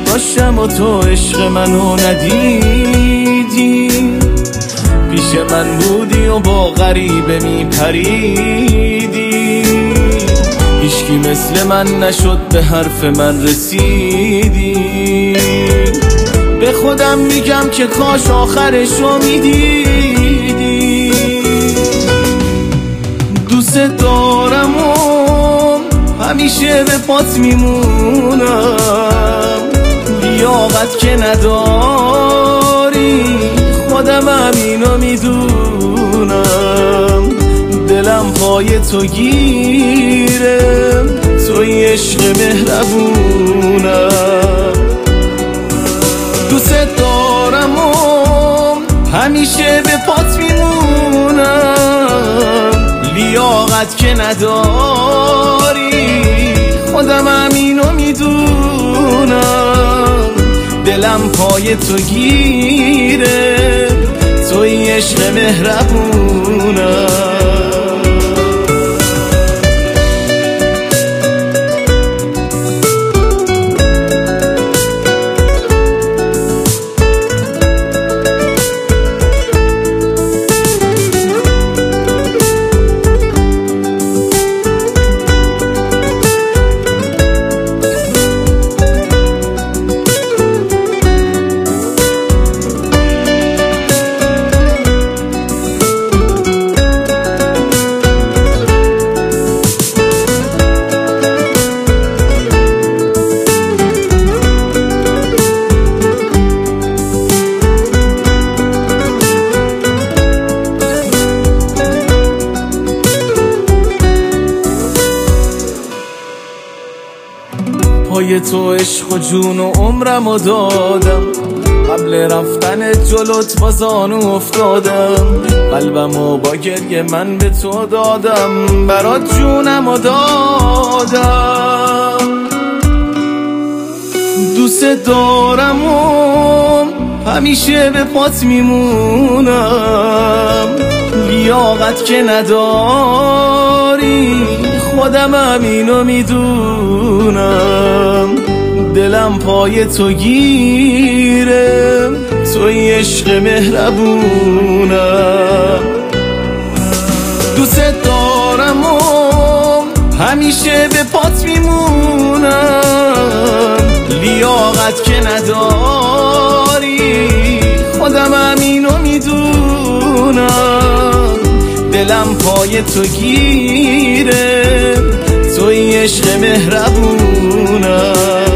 داشتم و تو عشق منو ندیدی. پیش من بودی و با غریبه میپریدی، هیچکی مثل من نشد به حرف من رسیدی. به خودم میگم که کاش آخرشو میدیدی. دوست دارم و همیشه به پات میمونم، لیاقت که نداری خودم همینو میدونم. دلم پای تو گیره، توی عشق مهربونم. دوست دارم و همیشه به پات میمونم، لیاقت که نداری خودم همینو میدونم. دلم پای تو گیره، توی عشق مهربونم. پای تو عشق و جون و عمرمو دادم، قبل رفتن جلوت با زانو افتادم. قلبمو با گریه من به تو دادم، برات جونمو دادم. دوست دارم و همیشه به پات میمونم، لیاقت که نداری خودم همینو میدونم. دلم پای تو گیره، توی عشق مهربونم. دوست دارم و همیشه به پات میمونم، لیاقت که نداری خودم همینو میدونم. دلم پای تو گیره، توی عشق مهربونم.